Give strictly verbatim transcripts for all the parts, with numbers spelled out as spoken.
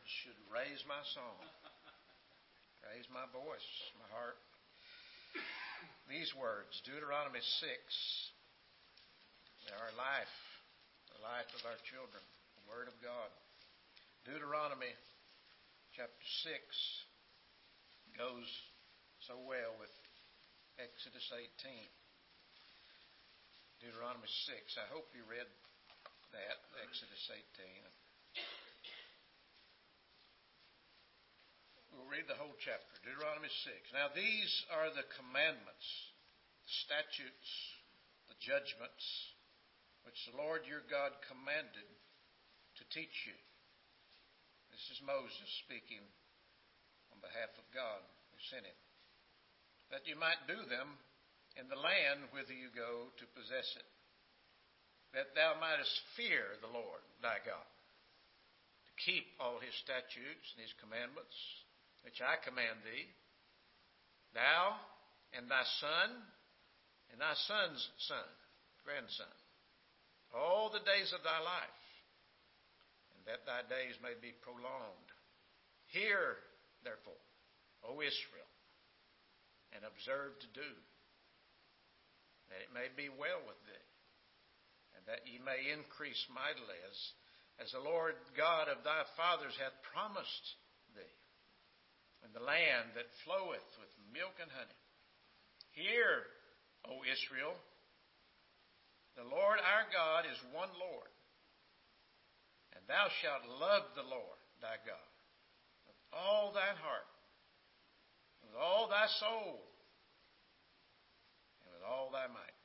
should raise my song, raise my voice, my heart. These words, Deuteronomy six, they are life, the life of our children, the Word of God. Deuteronomy chapter six goes so well with Exodus eighteen. Deuteronomy six. I hope you read that, Exodus eighteen. We'll read the whole chapter, Deuteronomy six. Now these are the commandments, the statutes, the judgments, which the Lord your God commanded to teach you. This is Moses speaking on behalf of God who sent him. That you might do them in the land whither you go to possess it. That thou mightest fear the Lord thy God, to keep all his statutes and his commandments, which I command thee, thou and thy son and thy son's son, grandson, all the days of thy life, and that thy days may be prolonged. Hear, therefore, O Israel, and observe to do, that it may be well with thee, and that ye may increase mightily, as, as the Lord God of thy fathers hath promised thee, in the land that floweth with milk and honey. Hear, O Israel, the Lord our God is one Lord, and thou shalt love the Lord thy God with all thine heart, with all thy soul, and with all thy might.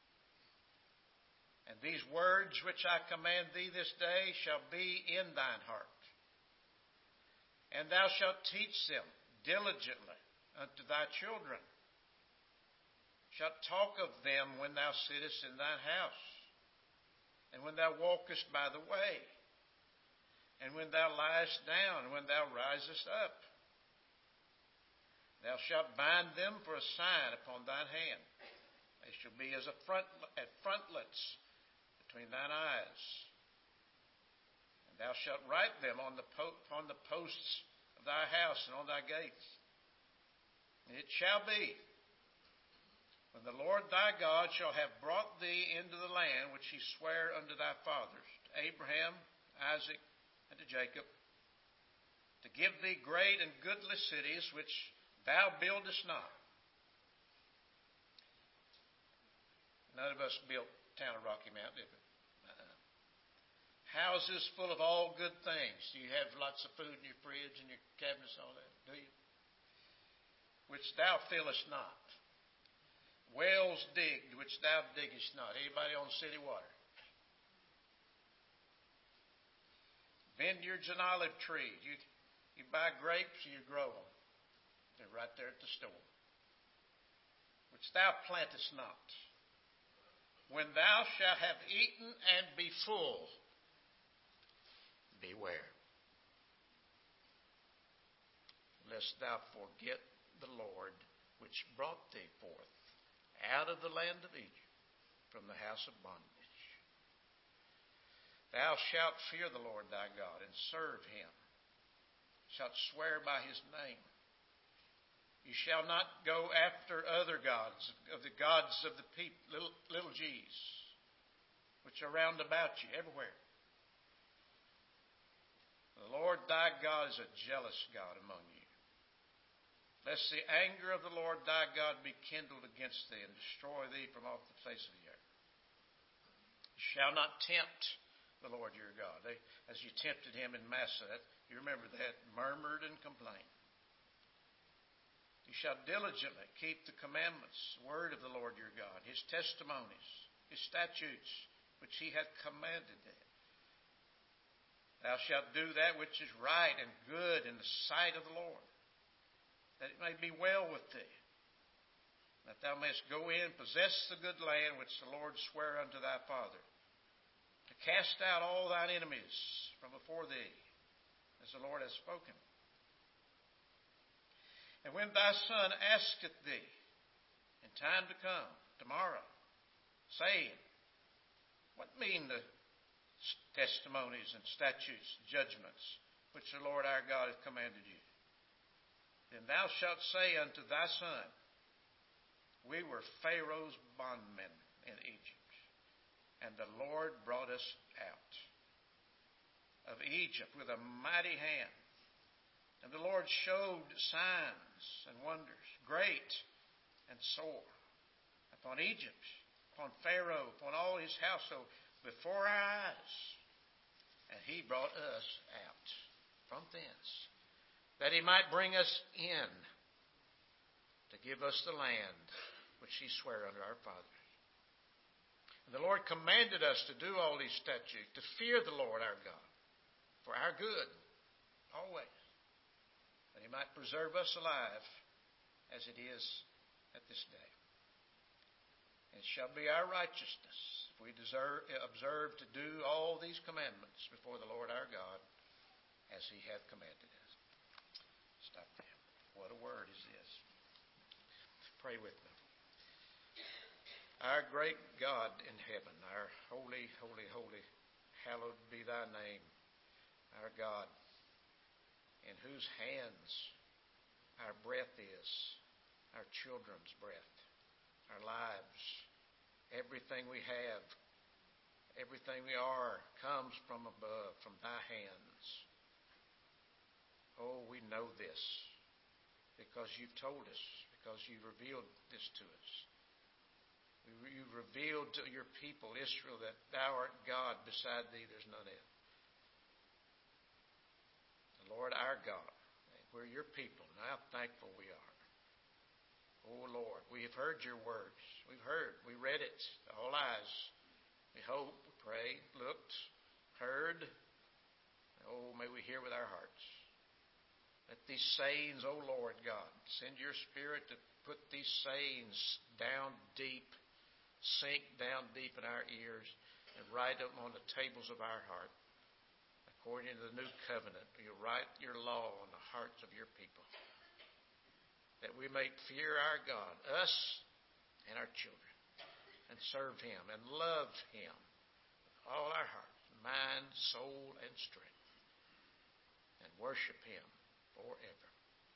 And these words which I command thee this day shall be in thine heart. And thou shalt teach them diligently unto thy children. Shalt talk of them when thou sittest in thine house, and when thou walkest by the way, and when thou liest down, and when thou risest up. Thou shalt bind them for a sign upon thine hand. They shall be as a front, at frontlets between thine eyes. And thou shalt write them on the, po- upon the posts of thy house and on thy gates. And it shall be, when the Lord thy God shall have brought thee into the land which he sware unto thy fathers, to Abraham, Isaac, and to Jacob, to give thee great and goodly cities which thou buildest not. None of us built the town of Rocky Mount, did we? Uh-uh. Houses full of all good things. Do you have lots of food in your fridge and your cabinets and all that? Do you? Which thou fillest not. Wells digged, which thou diggest not. Anybody on city water? Vineyards and olive trees. You, you buy grapes and you grow them. They're right there at the store. Which thou plantest not. When thou shalt have eaten and be full, beware, lest thou forget the Lord which brought thee forth out of the land of Egypt from the house of bondage. Thou shalt fear the Lord thy God and serve him. Shalt swear by his name. You shall not go after other gods, of the gods of the people, little, little g's, which are round about you, everywhere. The Lord thy God is a jealous God among you, lest the anger of the Lord thy God be kindled against thee and destroy thee from off the face of the earth. You shall not tempt the Lord your God, they, as you tempted him in Massah. You remember that, murmured and complained. You shall diligently keep the commandments, the word of the Lord your God, his testimonies, his statutes, which he hath commanded thee. Thou shalt do that which is right and good in the sight of the Lord, that it may be well with thee, that thou mayest go in and possess the good land which the Lord sware unto thy father, to cast out all thine enemies from before thee, as the Lord hath spoken. And when thy son asketh thee in time to come, tomorrow, saying, what mean the testimonies and statutes, judgments, which the Lord our God hath commanded you. Then thou shalt say unto thy son, We were Pharaoh's bondmen in Egypt, and the Lord brought us out of Egypt with a mighty hand. And the Lord showed signs and wonders, great and sore, upon Egypt, upon Pharaoh, upon all his household, before our eyes. And he brought us out from thence, that he might bring us in to give us the land which he sware unto our fathers. And the Lord commanded us to do all these statutes, to fear the Lord our God, for our good, always, that he might preserve us alive as it is at this day. And it shall be our righteousness if we deserve, observe to do all these commandments before the Lord our God as he hath commanded us. Stop there. What a word is this. Pray with me. Our great God in heaven, our holy, holy, holy, hallowed be thy name, our God, in whose hands our breath is, our children's breath, our lives, everything we have, everything we are comes from above, from thy hands. Oh, we know this because you've told us, because you've revealed this to us. You've revealed to your people, Israel, that thou art God, beside thee there's none else. The Lord our God, we're your people, and how thankful we are. Oh Lord, we have heard your words. We've heard, we read it, all eyes. We hope, we prayed, looked, heard. Oh, may we hear with our hearts. Let these sayings, oh Lord God, send your Spirit to put these sayings down deep, sink down deep in our ears, and write them on the tables of our heart. According to the new covenant, you write your law on the hearts of your people, that we may fear our God, us and our children, and serve him and love him with all our heart, mind, soul, and strength, and worship him forever.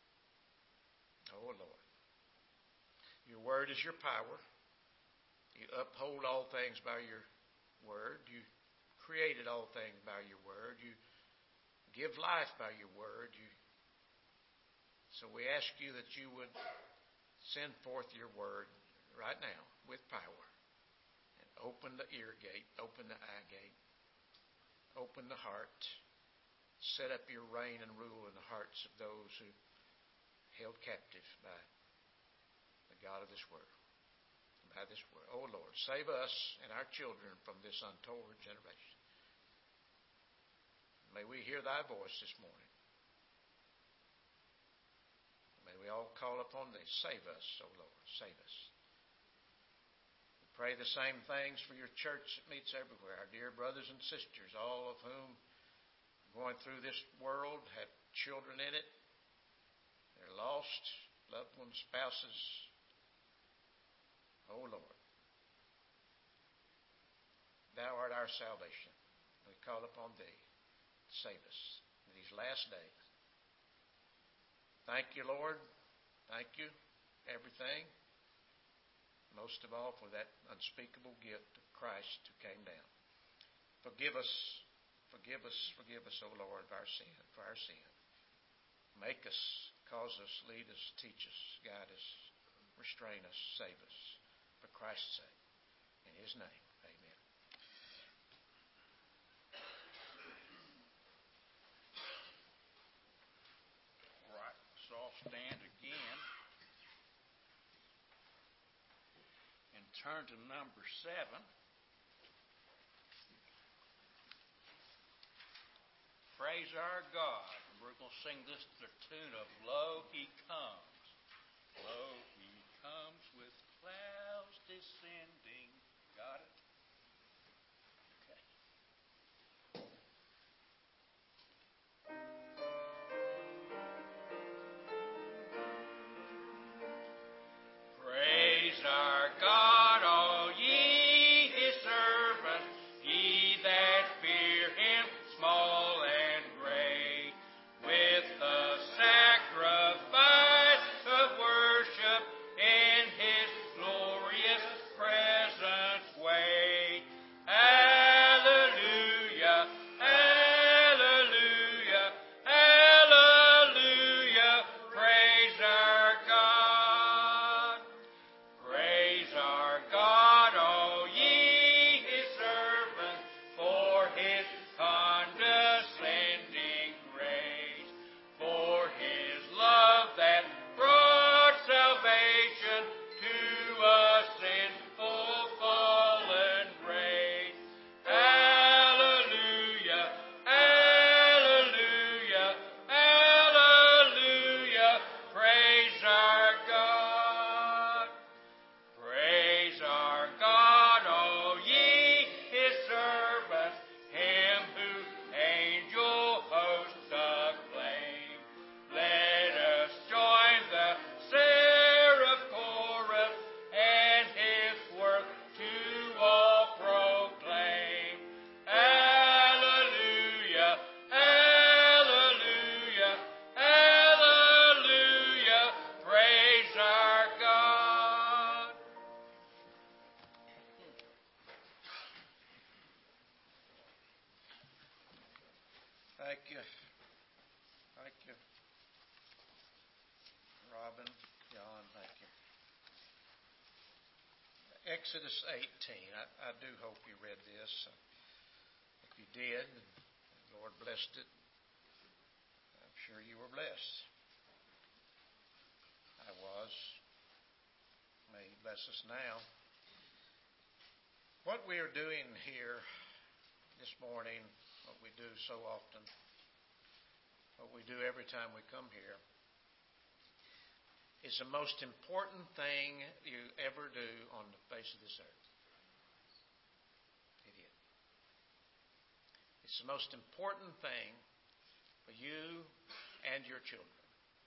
Oh Lord, your word is your power. You uphold all things by your word. You created all things by your word. You give life by your word. You, so we ask you that you would send forth your word right now with power and open the ear gate, open the eye gate, open the heart, set up your reign and rule in the hearts of those who held captive by the God of this world. By this word. Oh Lord, save us and our children from this untoward generation. May we hear thy voice this morning. May we all call upon thee. Save us, oh Lord, save us. We pray the same things for your church that meets everywhere. Our dear brothers and sisters, all of whom going through this world have children in it. They're lost, loved ones, spouses. Oh Lord, thou art our salvation. We call upon thee to save us in these last days. Thank you, Lord. Thank you, everything. Most of all for that unspeakable gift of Christ who came down. Forgive us, forgive us, forgive us, O Lord, of our sin, for our sin. Make us, cause us, lead us, teach us, guide us, restrain us, save us. For Christ's sake. In his name, amen. All right, so I'll stand again and turn to number seven. Praise our God. We're going to sing this to the tune of Lo, He Comes. Lo, He comes with clouds descending. Got it? Okay. Praise our God, all ye his servants, ye that fear him, small and great. Thank you. Robin, John, thank you. Exodus eighteen. I, I do hope you read this. If you did, the Lord blessed it. I'm sure you were blessed. I was. May He bless us now. What we are doing here this morning, what we do so often, what we do every time we come here, is the most important thing you ever do on the face of this earth. It is. It's the most important thing for you and your children.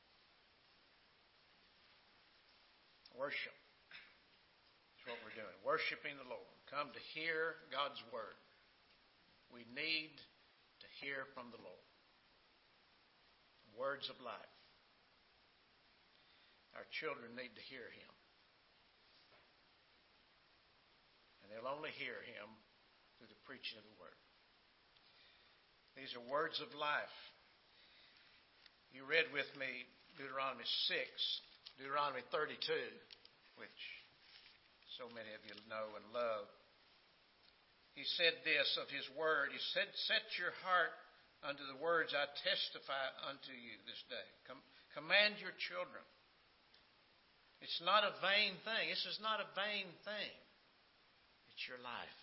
Worship is what we're doing. Worshiping the Lord. Come to hear God's Word. We need to hear from the Lord. Words of life. Our children need to hear Him. And they'll only hear Him through the preaching of the Word. These are words of life. You read with me Deuteronomy six, Deuteronomy thirty-two, which so many of you know and love. He said this of His Word. He said, set your heart unto the words I testify unto you this day. Com- command your children. It's not a vain thing. This is not a vain thing. It's your life.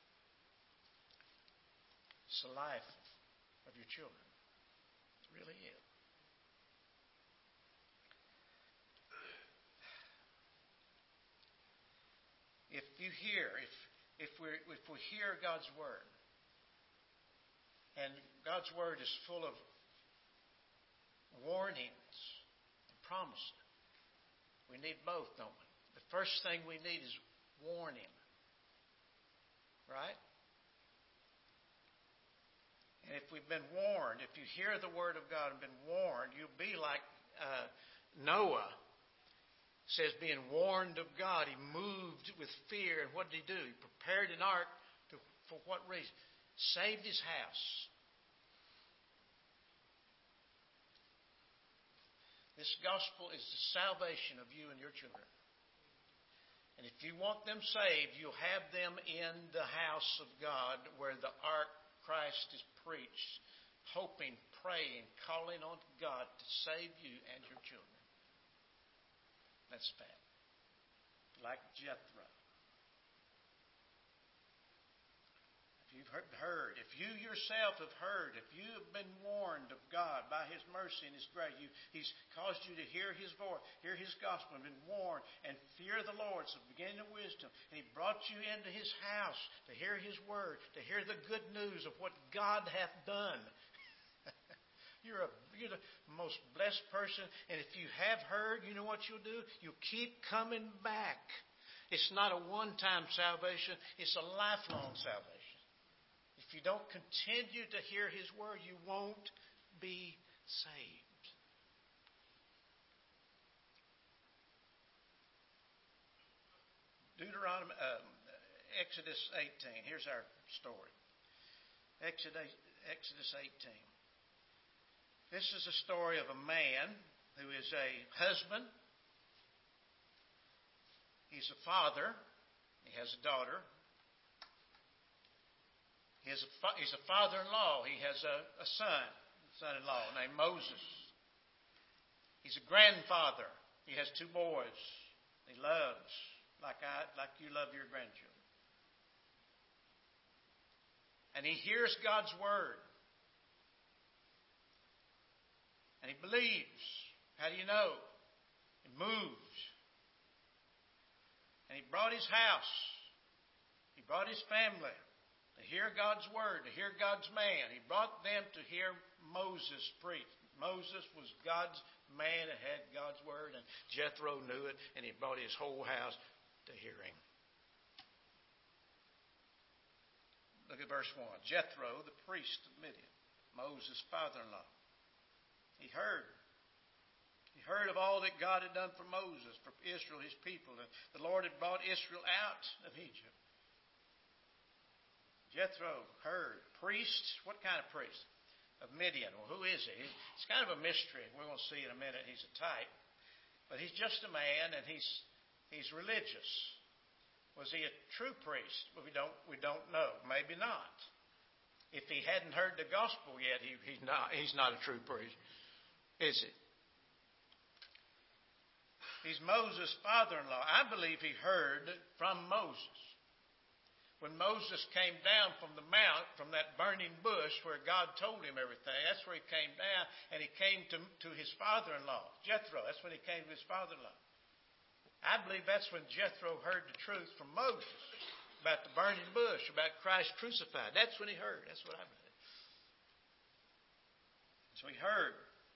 It's the life of your children. It really is. If you hear, if if we if we hear God's Word, and God's Word is full of warnings and promises. We need both, don't we? The first thing we need is warning. Right? And if we've been warned, if you hear the Word of God and been warned, you'll be like uh, Noah. It says being warned of God. He moved with fear. And what did he do? He prepared an ark. To, for what reason? Saved his house. This gospel is the salvation of you and your children. And if you want them saved, you'll have them in the house of God where the ark Christ is preached, hoping, praying, calling on God to save you and your children. That's bad. Like Jethro. If you've heard, if you yourself have heard, if you have been warned of God by His mercy and His grace, you, He's caused you to hear His voice, hear His gospel, and been warned, and fear the Lord, it's the beginning of wisdom. And He brought you into His house to hear His word, to hear the good news of what God hath done. You're, a, you're the most blessed person, and if you have heard, you know what you'll do? You'll keep coming back. It's not a one-time salvation, it's a lifelong salvation. If you don't continue to hear His word, you won't be saved. Deuteronomy, uh, Exodus eighteen. Here's our story. Exodus, Exodus eighteen. This is a story of a man who is a husband. He's a father. He has a daughter. He has a, he's a father-in-law. He has a, a son, son-in-law named Moses. He's a grandfather. He has two boys. He loves like I, like you love your grandchildren. And he hears God's word. And he believes. How do you know? He moves. And he brought his house. He brought his family to hear God's word, to hear God's man. He brought them to hear Moses preach. Moses was God's man that had God's word, and Jethro knew it, and he brought his whole house to hear him. Look at verse one. Jethro, the priest of Midian, Moses' father-in-law. He heard. He heard of all that God had done for Moses, for Israel, his people. The Lord had brought Israel out of Egypt. Jethro heard. Priest, what kind of priest? of Midian. Well, who is he? It's kind of a mystery. We're going to see in a minute he's a type. But he's just a man, and he's he's religious. Was he a true priest? Well, we don't we don't know. Maybe not. If he hadn't heard the gospel yet, he, he's not he's not a true priest, is he? He's Moses' father-in-law. I believe he heard from Moses. When Moses came down from the mount, from that burning bush where God told him everything, that's where he came down, and he came to, to his father-in-law, Jethro. That's when he came to his father-in-law. I believe that's when Jethro heard the truth from Moses about the burning bush, about Christ crucified. That's when he heard. That's what I believe. So he heard.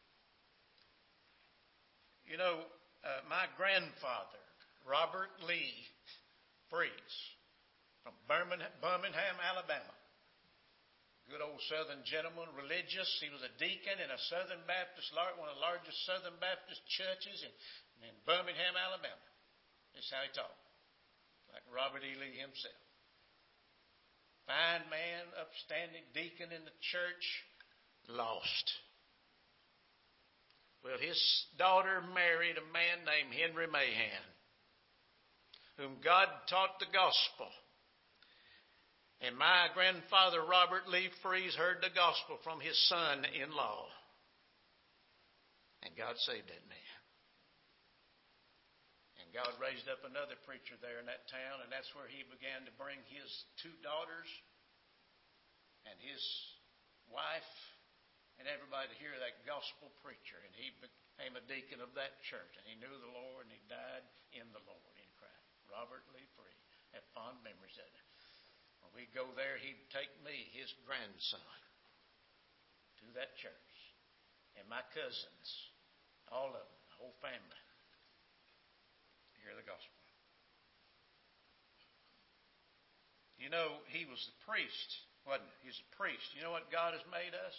You know, uh, my grandfather, Robert Lee Freeze, from Birmingham, Birmingham, Alabama. Good old Southern gentleman, religious. He was a deacon in a Southern Baptist, one of the largest Southern Baptist churches in, in Birmingham, Alabama. This is how he talked, like Robert E. Lee himself. Fine man, upstanding deacon in the church, lost. Well, his daughter married a man named Henry Mahan, whom God taught the gospel. And my grandfather, Robert Lee Freeze, heard the gospel from his son-in-law. And God saved that man. And God raised up another preacher there in that town, and that's where he began to bring his two daughters and his wife and everybody to hear that gospel preacher. And he became a deacon of that church, and he knew the Lord, and he died in the Lord in Christ. Robert Lee Freeze. Have fond memories of it. When we go there, he'd take me, his grandson, to that church. And my cousins, all of them, the whole family, hear the gospel. You know, he was the priest, wasn't he? He was a priest. You know what God has made us?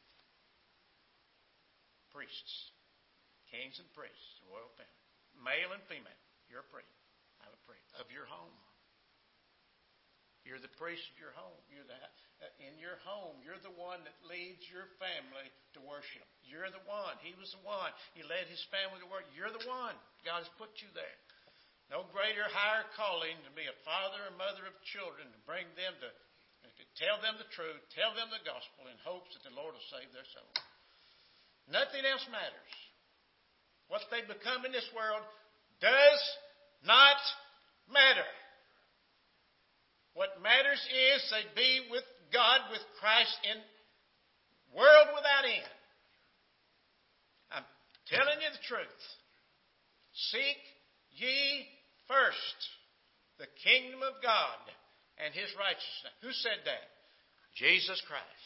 Priests. Kings and priests, the royal family. Male and female. You're a priest. I'm a priest. Of your home. You're the priest of your home. You're the, uh, in your home, you're the one that leads your family to worship. You're the one. He was the one. He led his family to worship. You're the one. God has put you there. No greater, higher calling to be a father or mother of children, to bring them to, to tell them the truth, tell them the gospel in hopes that the Lord will save their soul. Nothing else matters. What they become in this world does not matter. What matters is they be with God, with Christ, in world without end. I'm telling you the truth. Seek ye first the kingdom of God and his righteousness. Who said that? Jesus Christ.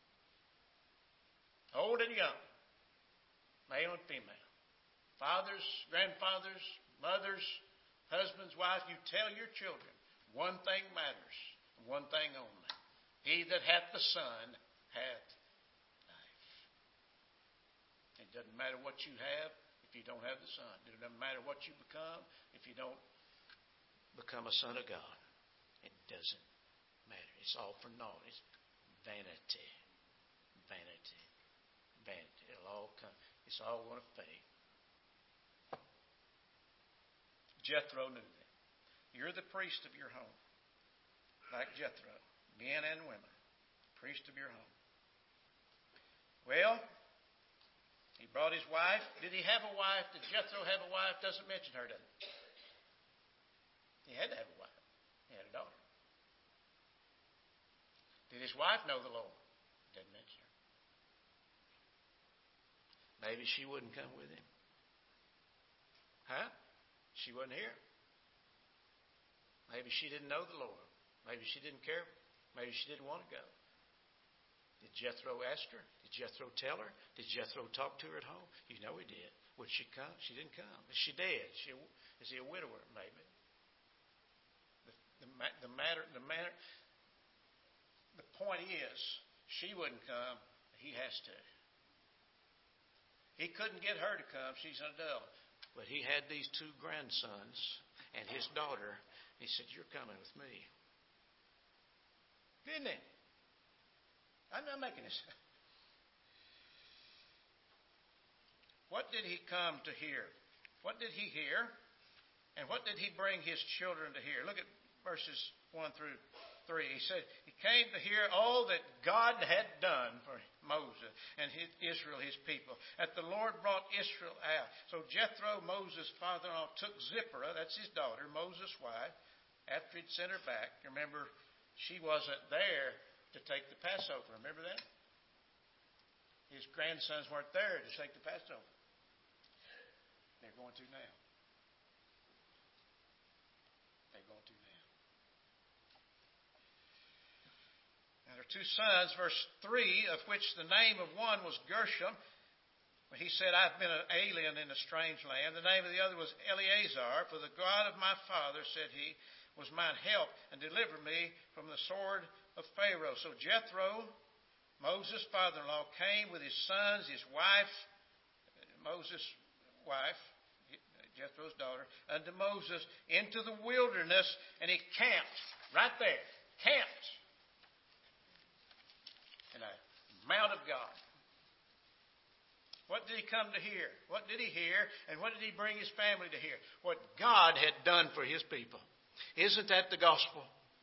Old and young, male and female, fathers, grandfathers, mothers, husbands, wives, you tell your children, one thing matters, one thing only. He that hath the Son hath life. It doesn't matter what you have if you don't have the Son. It doesn't matter what you become if you don't become a son of God. It doesn't matter. It's all for naught. It's vanity. Vanity. Vanity. It'll all come. It's all going to fade. Jethro knew that. You're the priest of your home. Like Jethro. Men and women. Priest of your home. Well, he brought his wife. Did he have a wife? Did Jethro have a wife? Doesn't mention her, does it? He had to have a wife. He had a daughter. Did his wife know the Lord? Doesn't mention her. Maybe she wouldn't come with him. Huh? She wasn't here. Maybe she didn't know the Lord. Maybe she didn't care. Maybe she didn't want to go. Did Jethro ask her? Did Jethro tell her? Did Jethro talk to her at home? You know he did. Would she come? She didn't come. Is she dead? Is, she, is he a widower? Maybe. The, the, the matter, the matter, the point is, she wouldn't come. He has to. He couldn't get her to come. She's an adult. But he had these two grandsons and his daughter. He said, "You're coming with me." Didn't he? I'm not making this. What did he come to hear? What did he hear? And what did he bring his children to hear? Look at verses one through three. He said, he came to hear all that God had done for Moses and his, Israel, his people, that the Lord brought Israel out. So Jethro, Moses' father-in-law, took Zipporah, that's his daughter, Moses' wife, after he'd sent her back. Remember, she wasn't there to take the Passover. Remember that? His grandsons weren't there to take the Passover. They're going to now. They're going to now. Now there are two sons, verse three, of which the name of one was Gershom. He said, I've been an alien in a strange land. The name of the other was Eleazar. For the God of my father, said he, was mine help and delivered me from the sword of Pharaoh. So Jethro, Moses' father-in-law, came with his sons, his wife, Moses' wife, Jethro's daughter, unto Moses into the wilderness, and he camped right there. Camped in a Mount of God. What did he come to hear? What did he hear? And what did he bring his family to hear? What God had done for his people. Isn't that the gospel?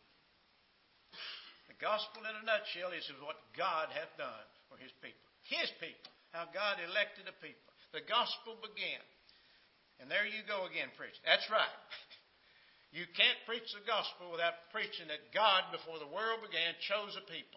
The gospel in a nutshell is what God hath done for his people. His people. How God elected a people. The gospel began. And there you go again, preaching. That's right. You can't preach the gospel without preaching that God, before the world began, chose a people.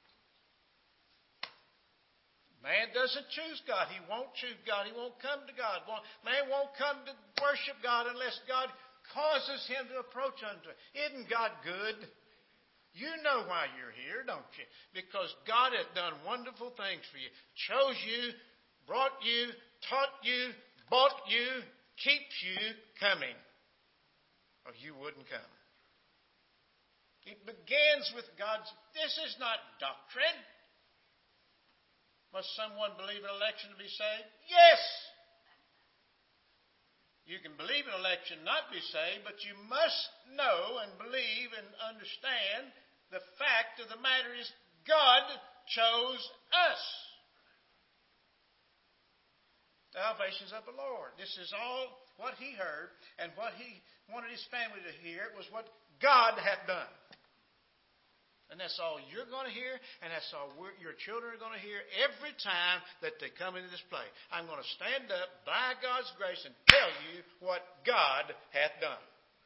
Man doesn't choose God. He won't choose God. He won't come to God. Man won't come to worship God unless God causes him to approach unto it. Isn't God good? You know why you're here, don't you? Because God has done wonderful things for you. Chose you, brought you, taught you, bought you, keeps you coming. Or you wouldn't come. It begins with God's... This is not doctrine. Must someone believe in election to be saved? Yes! You can believe in election, not be saved, but you must know and believe and understand the fact of the matter is God chose us. Salvation's of the Lord. This is all what he heard, and what he wanted his family to hear was what God had done. And that's all you're going to hear, and that's all your children are going to hear every time that they come into this place. I'm going to stand up by God's grace and tell you what God hath done.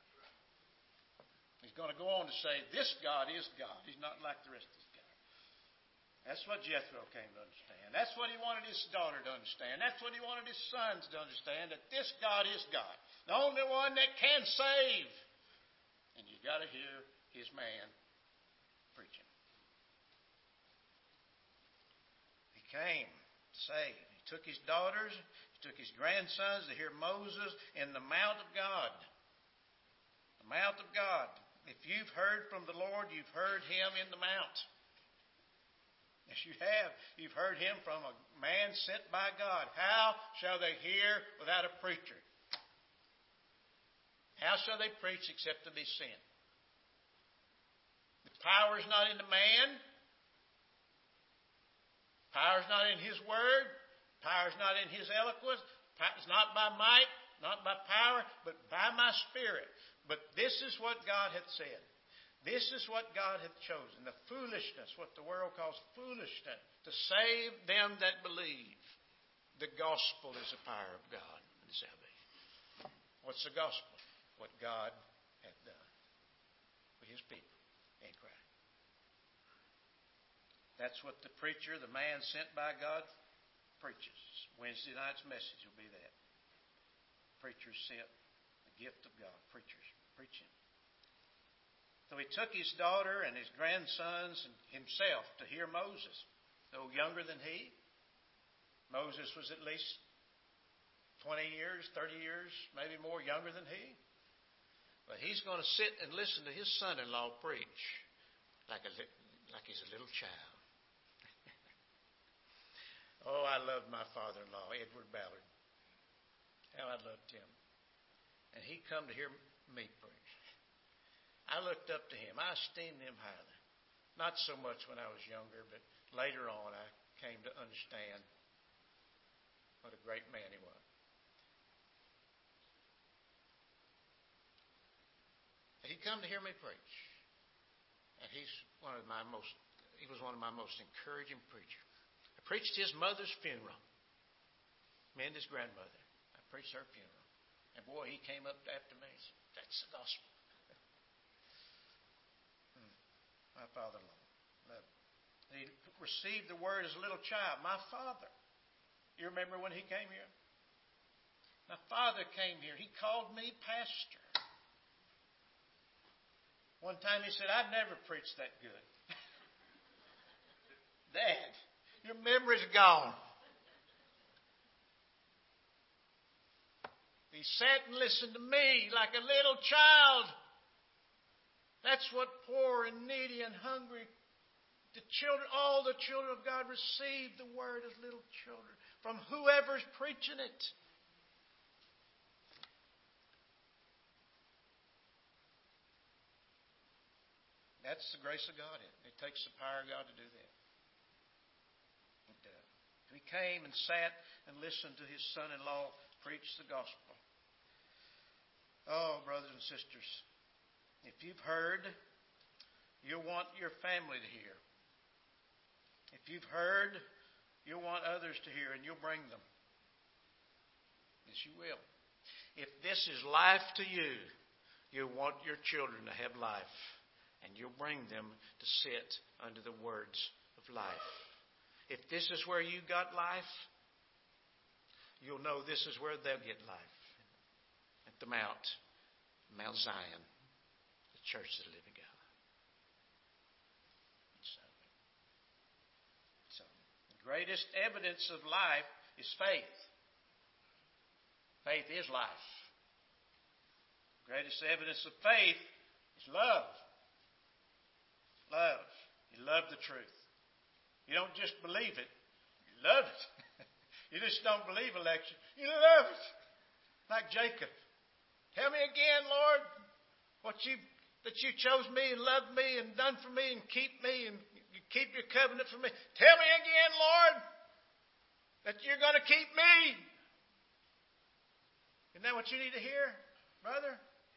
He's going to go on to say, this God is God. He's not like the rest of his God. That's what Jethro came to understand. That's what he wanted his daughter to understand. That's what he wanted his sons to understand, that this God is God. The only one that can save. And you've got to hear his man preaching. He came to save. He took his daughters, he took his grandsons to hear Moses in the Mount of God. The Mount of God. If you've heard from the Lord, you've heard him in the Mount. Yes, you have. You've heard him from a man sent by God. How shall they hear without a preacher? How shall they preach except to be sent? The power is not in the man. Power is not in his word. Power is not in his eloquence. It's not by might, not by power, but by my Spirit. But this is what God hath said. This is what God hath chosen. The foolishness, what the world calls foolishness, to save them that believe. The gospel is the power of God and salvation. What's the gospel? What God hath done for his people in Christ. That's what the preacher, the man sent by God, preaches. Wednesday night's message will be that. Preachers sent, the gift of God. Preachers preaching. So he took his daughter and his grandsons and himself to hear Moses. Though younger than he, Moses was at least twenty years, thirty years, maybe more younger than he. But he's going to sit and listen to his son-in-law preach like a like he's a little child. Oh, I loved my father-in-law, Edward Ballard. How I loved him. And he come to hear me preach. I looked up to him. I esteemed him highly. Not so much when I was younger, but later on I came to understand what a great great man he was. He'd come to hear me preach. And he's one of my most, he was one of my most encouraging preachers. I preached his mother's funeral. Me and his grandmother. I preached her funeral. And boy, he came up after me and said, that's the gospel. hmm. My father-in-law. Love him. He received the word as a little child. My father. You remember when he came here? My father came here. He called me pastor. One time he said, I've never preached that good. Dad, your memory's gone. He sat and listened to me like a little child. That's what poor and needy and hungry, the children, all the children of God receive the word as little children from whoever's preaching it. That's the grace of God. It takes the power of God to do that. It does. He came and sat and listened to his son-in-law preach the gospel. Oh, brothers and sisters, if you've heard, you'll want your family to hear. If you've heard, you'll want others to hear, and you'll bring them. Yes, you will. If this is life to you, you'll want your children to have life. And you'll bring them to sit under the words of life. If this is where you got life, you'll know this is where they'll get life. At the Mount, Mount Zion, the church of the living God. So, so the greatest evidence of life is faith. Faith is life. The greatest evidence of faith is love. Love. You love the truth. You don't just believe it. You love it. You just don't believe election. You love it. Like Jacob. Tell me again, Lord, what you that you chose me and loved me and done for me and keep me and you keep your covenant for me. Tell me again, Lord, that you're going to keep me. Isn't that what you need to hear, brother?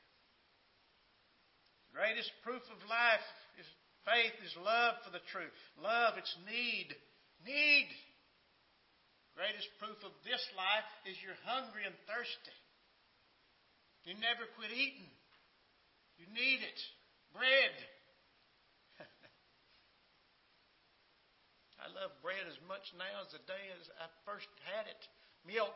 The greatest proof of life is faith is love for the truth. Love, it's need. Need. Greatest proof of this life is you're hungry and thirsty. You never quit eating. You need it. Bread. I love bread as much now as the day as I first had it. Milk.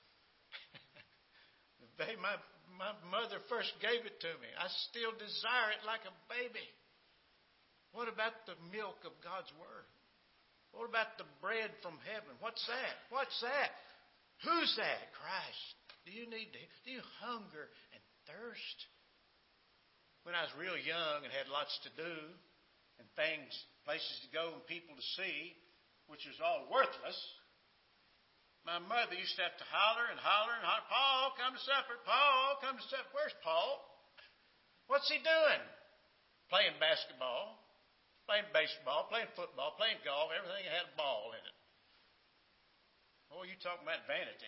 The day my, my mother first gave it to me, I still desire it like a baby. What about the milk of God's Word? What about the bread from heaven? What's that? What's that? Who's that? Christ. Do you need to? Do you hunger and thirst? When I was real young and had lots to do and things, places to go and people to see, which is all worthless, my mother used to have to holler and holler and holler, Paul, come to supper. Paul, come to supper. Where's Paul? What's he doing? Playing basketball. Playing baseball, playing football, playing golf, everything had a ball in it. Oh, you talking about vanity.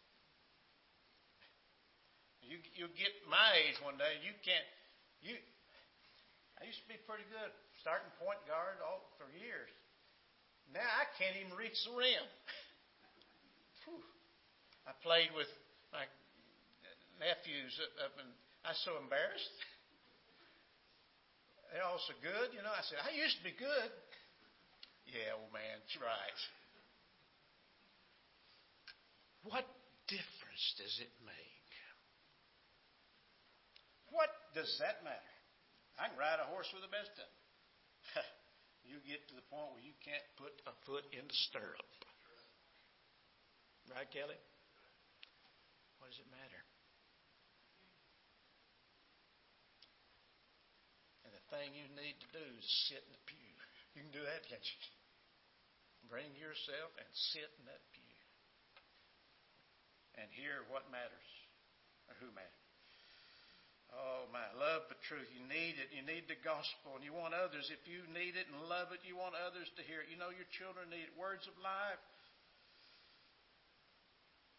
You, you'll get my age one day, you can't, you, I used to be pretty good, starting point guard all for years. Now I can't even reach the rim. Whew. I played with my nephews up in, I was so embarrassed. They're all so good, you know. I said, I used to be good. Yeah, old man, that's right. What difference does it make? What does that matter? I can ride a horse with the best of them. You get to the point where you can't put a foot in the stirrup. Right, Kelly? What does it matter? Thing you need to do is sit in the pew. You can do that, can't you? Bring yourself and sit in that pew. And hear what matters. Or who matters. Oh, my. Love the truth. You need it. You need the gospel. And you want others. If you need it and love it, you want others to hear it. You know your children need it. Words of life.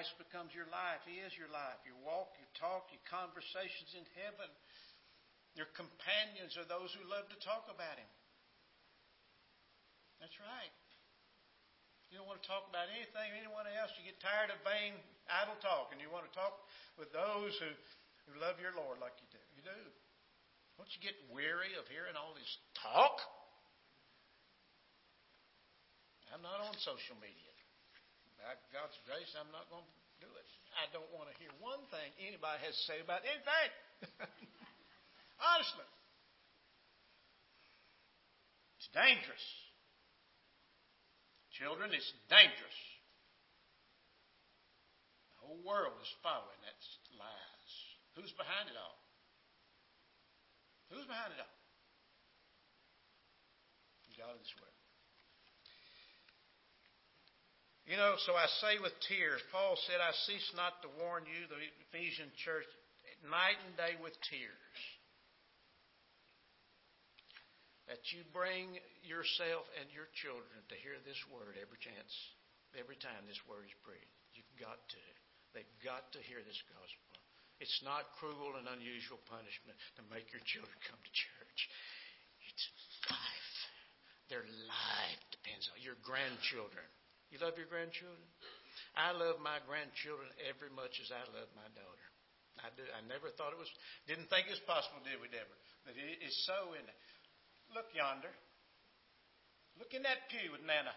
Christ becomes your life. He is your life. Your walk, your talk, your conversations in heaven. Your companions are those who love to talk about Him. That's right. You don't want to talk about anything, anyone else. You get tired of vain, idle talk, and you want to talk with those who, who love your Lord like you do. You do. Don't you get weary of hearing all this talk? I'm not on social media. By God's grace, I'm not going to do it. I don't want to hear one thing anybody has to say about anything. Honestly. It's dangerous. Children, it's dangerous. The whole world is following that lies. Who's behind it all? Who's behind it all? God of this world. You know, so I say with tears, Paul said, I cease not to warn you, the Ephesian church, night and day with tears, that you bring yourself and your children to hear this word every chance, every time this word is preached. You've got to. They've got to hear this gospel. It's not cruel and unusual punishment to make your children come to church. It's life. Their life depends on your grandchildren. You love your grandchildren? I love my grandchildren every much as I love my daughter. I do. I never thought it was, didn't think it was possible, did we, Deborah? But it is so in it. Look yonder. Look in that pew with Nana.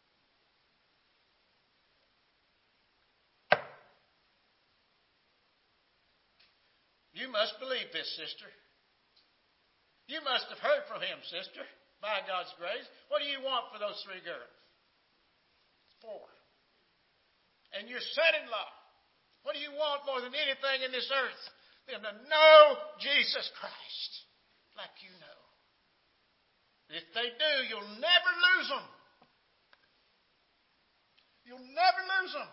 You must believe this, sister. You must have heard from him, sister, by God's grace. What do you want for those three girls? Four. And your son-in-law. What do you want more than anything in this earth? Them to know Jesus Christ like you know. If they do, you'll never lose them. You'll never lose them.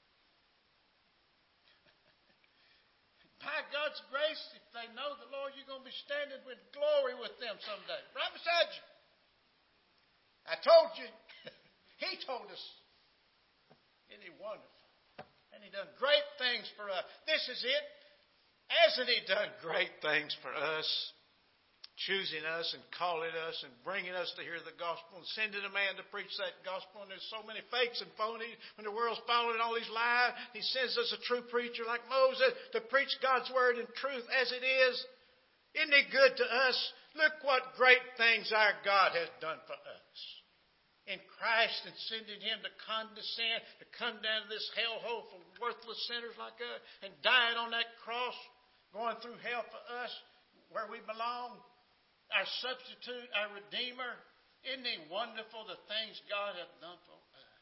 By God's grace, if they know the Lord, you're going to be standing with glory with them someday. Right beside you. I told you. He told us. Isn't He wonderful? And He done great things for us. This is it. Hasn't He done great things for us? Choosing us and calling us and bringing us to hear the gospel and sending a man to preach that gospel. And there's so many fakes and phonies when the world's following all these lies. He sends us a true preacher like Moses to preach God's word in truth as it is. Isn't He good to us? Look what great things our God has done for us. In Christ, and sending Him to condescend, to come down to this hellhole for worthless sinners like us, and dying on that cross, going through hell for us, where we belong. Our substitute, our Redeemer. Isn't He wonderful, the things God hath done for us?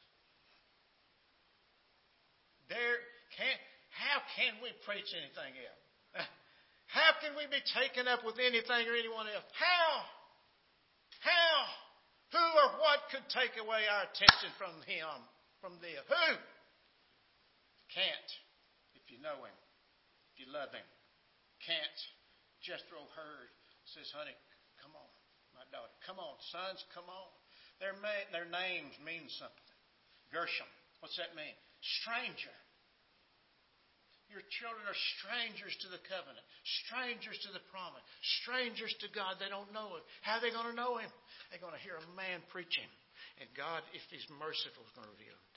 There can't, how can we preach anything else? How can we be taken up with anything or anyone else? How? How? Who or what could take away our attention from Him, from them? Who? Can't, if you know Him, if you love Him. Can't. Jethro heard, says, honey, come on, my daughter. Come on, sons, come on. Their, ma- their names mean something. Gershom, what's that mean? Stranger. Your children are strangers to the covenant, strangers to the promise, strangers to God. They don't know Him. How are they going to know Him? They're going to hear a man preaching. And God, if He's merciful, is going to reveal Him.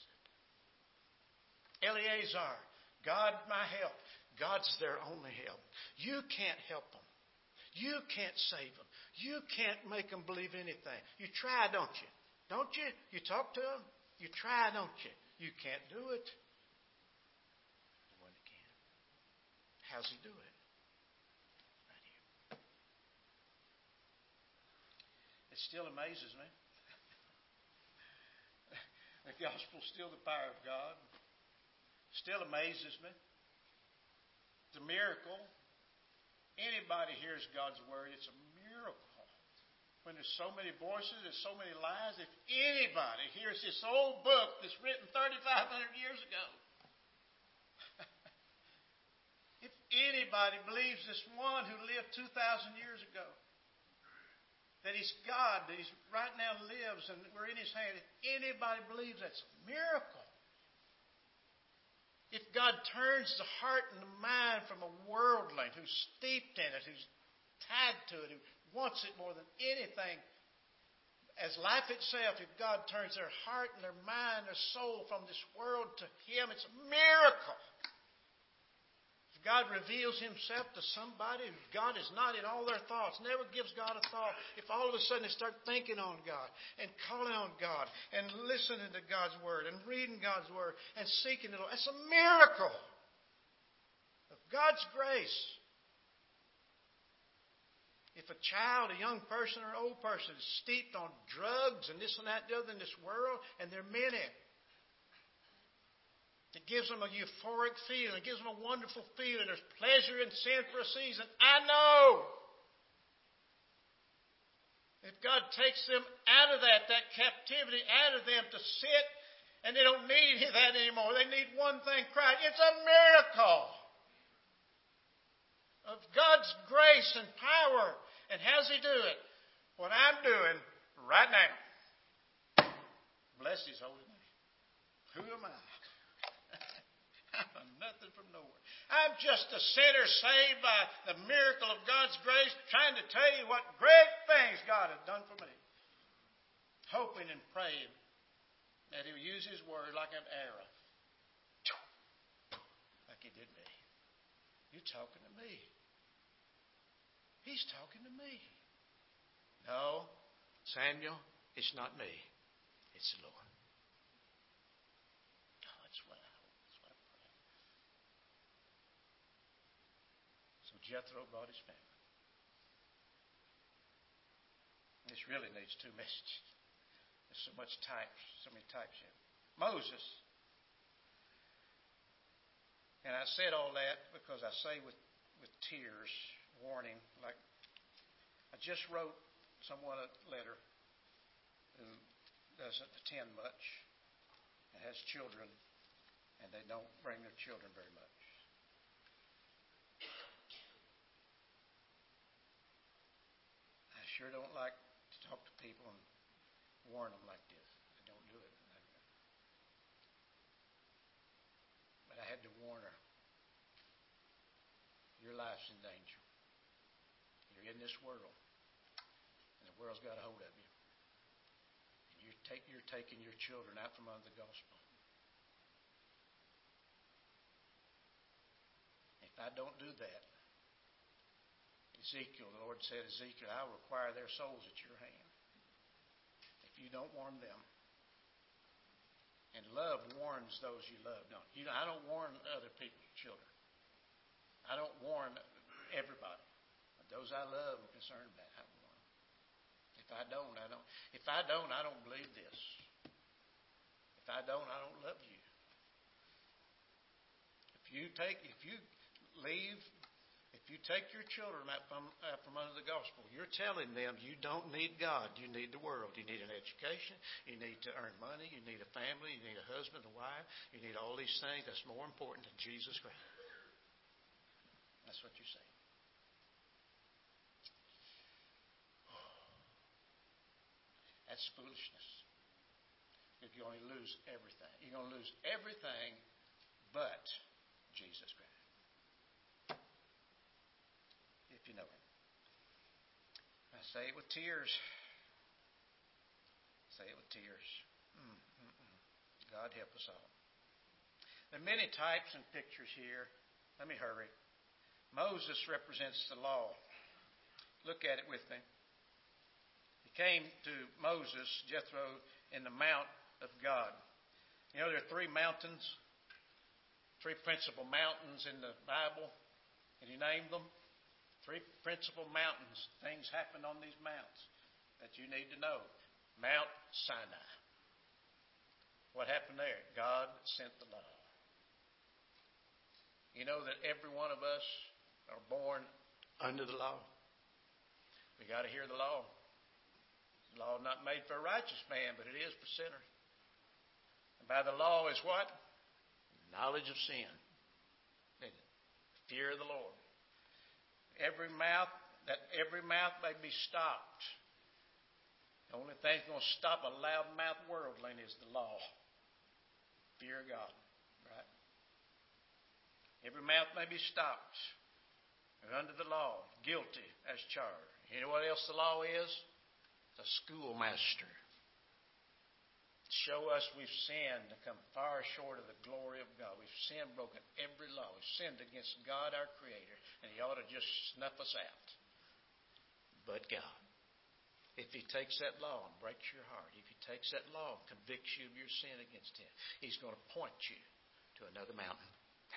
Eleazar, God my help. God's their only help. You can't help them. You can't save them. You can't make them believe anything. You try, don't you? Don't you? You talk to them. You try, don't you? You can't do it. The one that can. How's He do it? Right here. It still amazes me. The gospel's still the power of God. Still amazes me. It's a miracle. Anybody hears God's word, it's a miracle. When there's so many voices, there's so many lies. If anybody hears this old book that's written thirty-five hundred years ago, if anybody believes this one who lived two thousand years ago, that He's God, that He's right now lives and we're in His hand, if anybody believes that's a miracle. If God turns the heart and the mind from a worldling who's steeped in it, who's tied to it, who wants it more than anything, as life itself, if God turns their heart and their mind, their soul from this world to Him, it's a miracle. If God reveals Himself to somebody, if God is not in all their thoughts, never gives God a thought, if all of a sudden they start thinking on God and calling on God and listening to God's Word and reading God's Word and seeking it, that's a miracle of God's grace. If a child, a young person, or an old person is steeped on drugs and this and that and the other in this world, and there are many, it gives them a euphoric feeling. It gives them a wonderful feeling. There's pleasure in sin for a season. I know. If God takes them out of that, that captivity, out of them to sit, and they don't need that anymore. They need one thing, Christ. It's a miracle of God's grace and power. And how does He do it? What I'm doing right now. Bless His holy name. Who am I? I'm nothing from nowhere. I'm just a sinner saved by the miracle of God's grace, trying to tell you what great things God has done for me. Hoping and praying that He'll use His word like an arrow. Like He did me. You're talking to me. He's talking to me. No, Samuel, it's not me. It's the Lord. Oh, that's what I hope. That's what I pray. So Jethro brought his family. This really needs two messages. There's so much types, so many types here. Moses. And I said all that because I say with, with tears, warning, like I just wrote someone a letter who doesn't attend much and has children, and they don't bring their children very much. I sure don't like to talk to people and warn them like this. I don't do it. But I had to warn her. Your life's in danger. You're in this world, and the world's got a hold of you. And you're, take, you're taking your children out from under the gospel. If I don't do that, Ezekiel, the Lord said, Ezekiel, I'll require their souls at your hand. If you don't warn them. And love warns those you love. No, you know, I don't warn other people's children. I don't warn everybody. Those I love and concerned about, I warn them. If I don't, I don't. If I don't, I don't believe this. If I don't, I don't love you. If you take, if you leave, if you take your children out from, out from under the gospel, you're telling them you don't need God. You need the world. You need an education. You need to earn money. You need a family. You need a husband, a wife. You need all these things. That's more important than Jesus Christ. That's what you're saying. That's foolishness. If you only lose everything. You're going to lose everything but Jesus Christ. If you know Him. I say it with tears. I say it with tears. Mm, mm, mm. God help us all. There are many types and pictures here. Let me hurry. Moses represents the law. Look at it with me. Came to Moses, Jethro, in the mount of God. You know, there are three mountains, three principal mountains in the Bible. Can you name them? Three principal mountains. Things happened on these mounts that you need to know. Mount Sinai. What happened there? God sent the law. You know that every one of us are born under the law. We got to hear the law. The law is not made for a righteous man, but it is for sinners. And by the law is what? Knowledge of sin. Fear of the Lord. Every mouth, that every mouth may be stopped. The only thing that's going to stop a loud-mouthed worldling is the law. Fear of God. Right? Every mouth may be stopped. And under the law, guilty as charged. You know what else the law is? The schoolmaster. Show us we've sinned and come far short of the glory of God. We've sinned, broken every law. We've sinned against God, our Creator, and He ought to just snuff us out. But God, if He takes that law and breaks your heart, if He takes that law and convicts you of your sin against Him, He's going to point you to another mountain.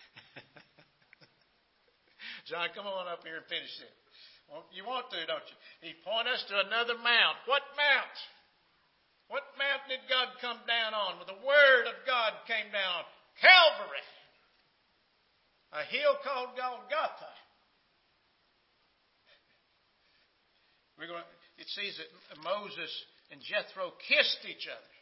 John, come on up here and finish it. Well, you want to, don't you? He pointed us to another mount. What mount? What mount did God come down on? Well, the Word of God came down on Calvary, a hill called Golgotha. We're going. To, it says that Moses and Jethro kissed each other.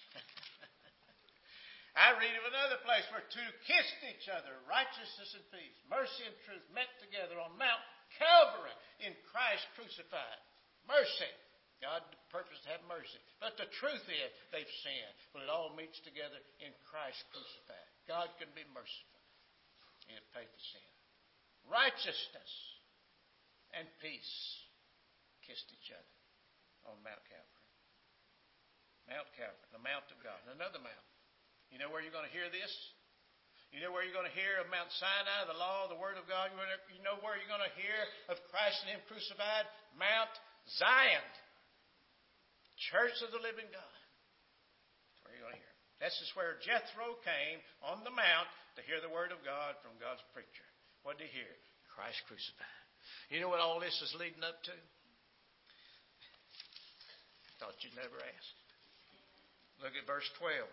I read of another place where two kissed each other. Righteousness and peace, mercy and truth met together on Mount Calvary in Christ crucified. Mercy. God purposed to have mercy. But the truth is they've sinned. But it all meets together in Christ crucified. God can be merciful and pay for sin. Righteousness and peace kissed each other on Mount Calvary. Mount Calvary, the Mount of God. Another mount. You know where you're going to hear this? You know where you're going to hear of Mount Sinai, the law, the Word of God? You know where you're going to hear of Christ and Him crucified? Mount Zion. Church of the living God. That's where you're going to hear. This is where Jethro came on the mount to hear the Word of God from God's preacher. What did he hear? Christ crucified. You know what all this is leading up to? Thought you'd never ask. Look at verse twelve.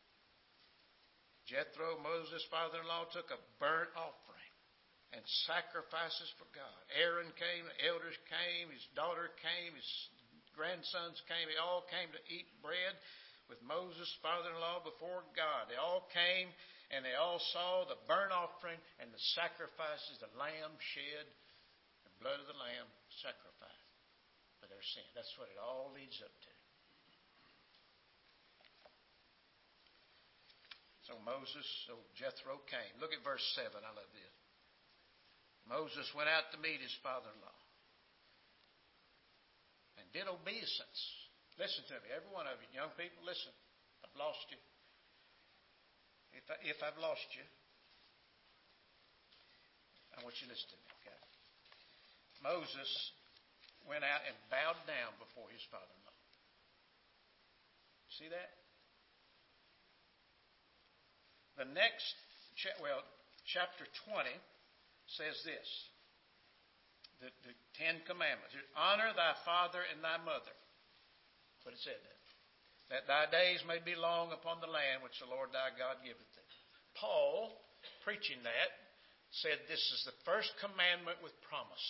Jethro, Moses' father-in-law, took a burnt offering and sacrifices for God. Aaron came, the elders came, his daughter came, his grandsons came. They all came to eat bread with Moses' father-in-law before God. They all came and they all saw the burnt offering and the sacrifices, the lamb shed, the blood of the lamb sacrificed for their sin. That's what it all leads up to. So Moses, so Jethro came. Look at verse seven. I love this. Moses went out to meet his father-in-law and did obeisance. Listen to me, every one of you, young people, listen. I've lost you. If, I, if I've lost you, I want you to listen to me, okay? Moses went out and bowed down before his father-in-law. See that? The next, well, chapter twenty says this. The, the Ten Commandments. Honor thy father and thy mother. That's what it said there. That thy days may be long upon the land which the Lord thy God giveth thee. Paul, preaching that, said this is the first commandment with promise.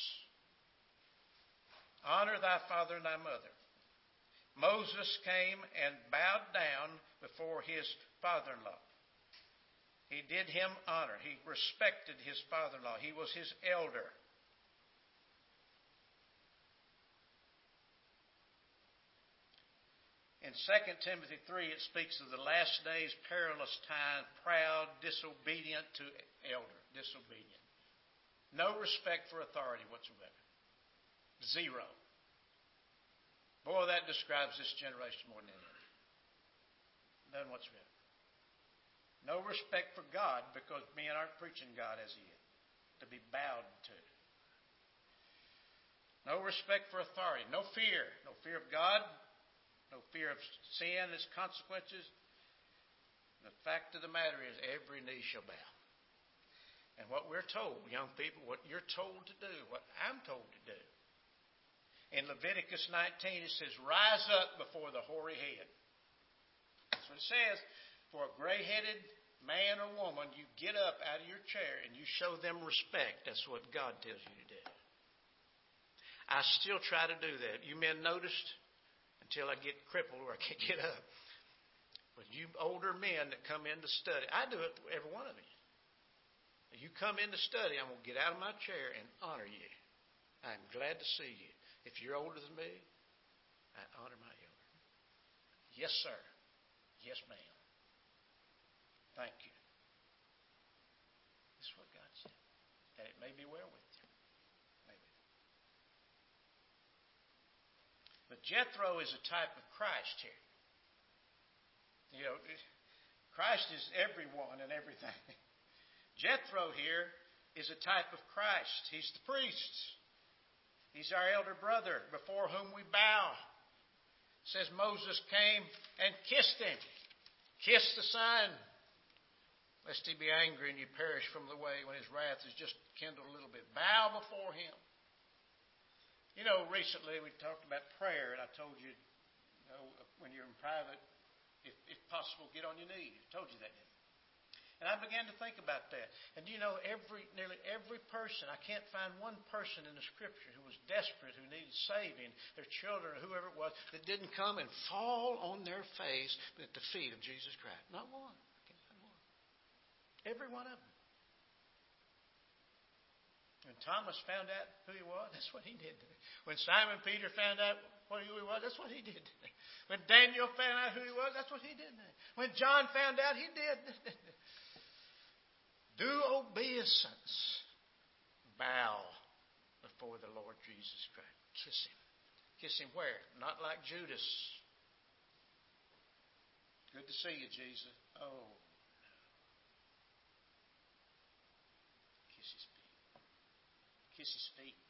Honor thy father and thy mother. Moses came and bowed down before his father-in-law. He did him honor. He respected his father-in-law. He was his elder. In Second Timothy three, it speaks of the last days, perilous time, proud, disobedient to elder, disobedient. No respect for authority whatsoever. Zero. Boy, that describes this generation more than anything. None whatsoever. No respect for God because men aren't preaching God as He is, to be bowed to. No respect for authority. No fear. No fear of God. No fear of sin, its consequences. The fact of the matter is every knee shall bow. And what we're told, young people, what you're told to do, what I'm told to do. In Leviticus nineteen, it says, rise up before the hoary head. That's what it says. For a gray-headed man or woman, you get up out of your chair and you show them respect. That's what God tells you to do. I still try to do that. You men noticed until I get crippled or I can't get up. But you older men that come in to study, I do it for every one of you. You come in to study, I'm going to get out of my chair and honor you. I'm glad to see you. If you're older than me, I honor my elder. Yes, sir. Yes, ma'am. Thank you. This is what God may be well with you. Maybe. But Jethro is a type of Christ here. You know, Christ is everyone and everything. Jethro here is a type of Christ. He's the priest. He's our elder brother before whom we bow. It says Moses came and kissed him. Kissed the Son, lest he be angry and you perish from the way when his wrath is just kindled a little bit. Bow before him. You know, recently we talked about prayer, and I told you, you know, when you're in private, if, if possible, get on your knees. I told you that, didn't I? And I began to think about that. And you know, every nearly every person, I can't find one person in the Scripture who was desperate, who needed saving, their children or whoever it was, that didn't come and fall on their face at the feet of Jesus Christ. Not one. I can't find one. Every one of them. When Thomas found out who he was, that's what he did. When Simon Peter found out who he was, that's what he did. When Daniel found out who he was, that's what he did. When John found out, he did. Due obeisance. Bow before the Lord Jesus Christ. Kiss him. Kiss him where? Not like Judas. Good to see you, Jesus. Oh. Kiss his feet. Kiss his feet.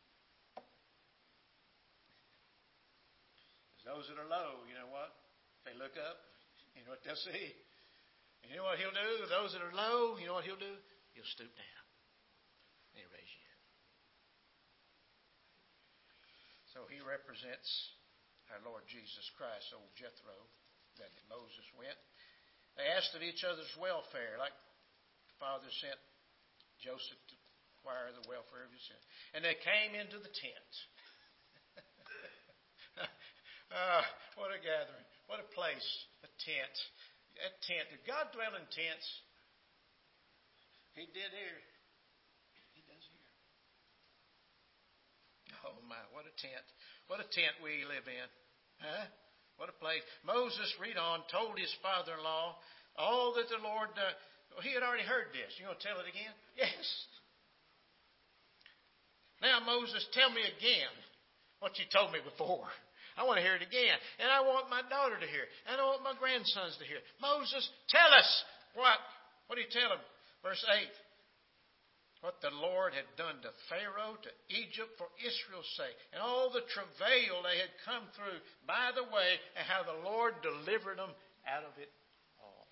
Those that are low, you know what? If they look up, you know what they'll see. And you know what he'll do? Those that are low, you know what he'll do? He'll stoop down. And he'll raise you up. So he represents our Lord Jesus Christ, old Jethro, that Moses went. They asked of each other's welfare, like the father sent Joseph to inquire the welfare of his son. And they came into the tent. Ah, what a gathering. What a place. A tent. A tent. Did God dwell in tents? He did here. He does here. Oh my, what a tent. What a tent we live in. Huh? What a place. Moses, read on, told his father-in-law all that the Lord done. Well, he had already heard this. You going to tell it again? Yes. Now, Moses, tell me again what you told me before. I want to hear it again. And I want my daughter to hear it. And I want my grandsons to hear it. Moses, tell us what. What do you tell them? Verse eight. What the Lord had done to Pharaoh, to Egypt, for Israel's sake. And all the travail they had come through by the way, and how the Lord delivered them out of it all.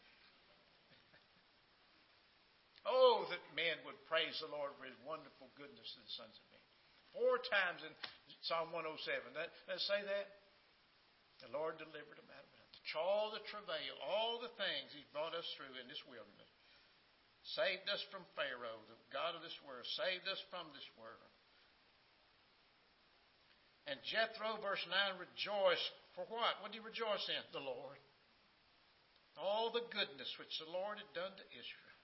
Oh, that men would praise the Lord for his wonderful goodness to the sons of men. Four times in Psalm one oh seven. That, that say that? The Lord delivered them out of it. All the travail, all the things he's brought us through in this wilderness. Saved us from Pharaoh, the God of this world. Saved us from this world. And Jethro, verse nine, rejoiced for what? What did he rejoice in? The Lord. All the goodness which the Lord had done to Israel.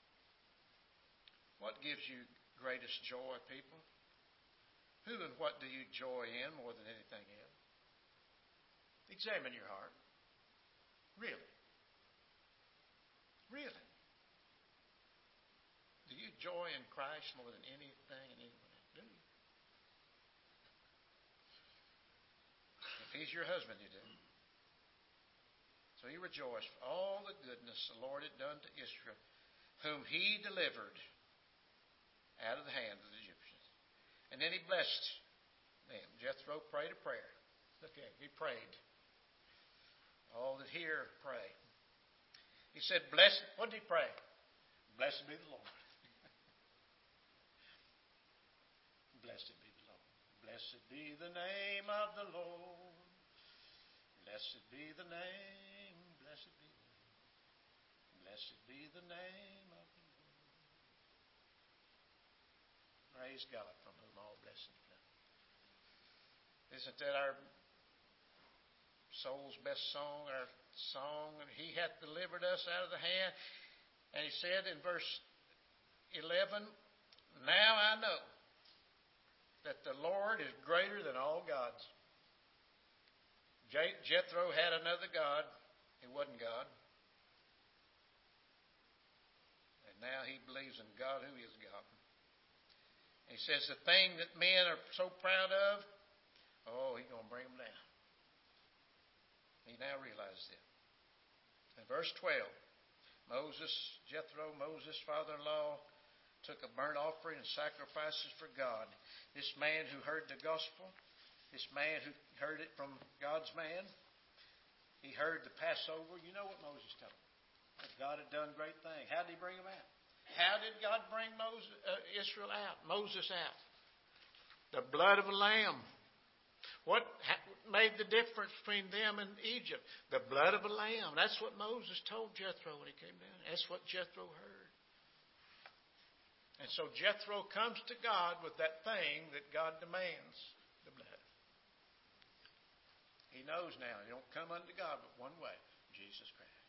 What gives you greatest joy, people? Who and what do you joy in more than anything else? Examine your heart. Really? Really? Do you joy in Christ more than anything and anyone else? Do you? If he's your husband, you do. So he rejoiced for all the goodness the Lord had done to Israel, whom he delivered out of the hand of the Egyptians. And then he blessed them. Jethro prayed a prayer. Look at him. He prayed. All that hear, pray. He said, blessed. What did he pray? Blessed be the Lord. Blessed be the Lord. Blessed be the name of the Lord. Blessed be the name. Blessed be the name. Blessed be the name of the Lord. Praise God, from whom all blessings flow. Isn't that our soul's best song, our song? He hath delivered us out of the hand. And he said in verse eleven, now I know that the Lord is greater than all gods. Jethro had another god. He wasn't God. And now he believes in God who is God. He says the thing that men are so proud of, oh, He's going to bring them down. He now realizes it. In verse twelve, Moses, Jethro, Moses' father-in-law, took a burnt offering and sacrifices for God. This man who heard the gospel, this man who heard it from God's man, he heard the Passover. You know what Moses told him? That God had done great things. How did He bring them out? How did God bring Moses, uh, Israel out? Moses out? The blood of a lamb. What made the difference between them and Egypt? The blood of a lamb. That's what Moses told Jethro when he came down. That's what Jethro heard. And so Jethro comes to God with that thing that God demands, the blood. He knows now you don't come unto God but one way, Jesus Christ.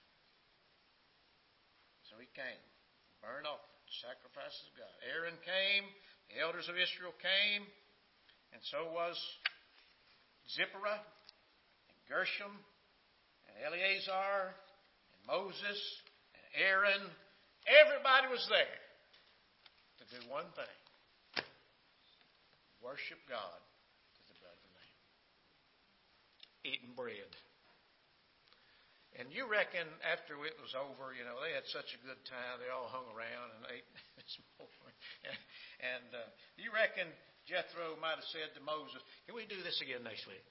So he came, burnt offering, sacrifices of God. Aaron came, the elders of Israel came, and so was Zipporah, and Gershom, and Eleazar, and Moses, and Aaron. Everybody was there to do one thing. Worship God with the blood of the Lamb. Eating bread. And you reckon after it was over, you know, they had such a good time. They all hung around and ate some more. And uh, you reckon Jethro might have said to Moses, can we do this again next week?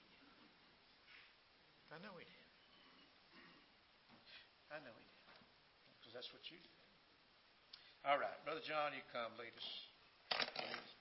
I know he did. I know he did. Because that's what you did. All right. Brother John, you come lead us. Lead us.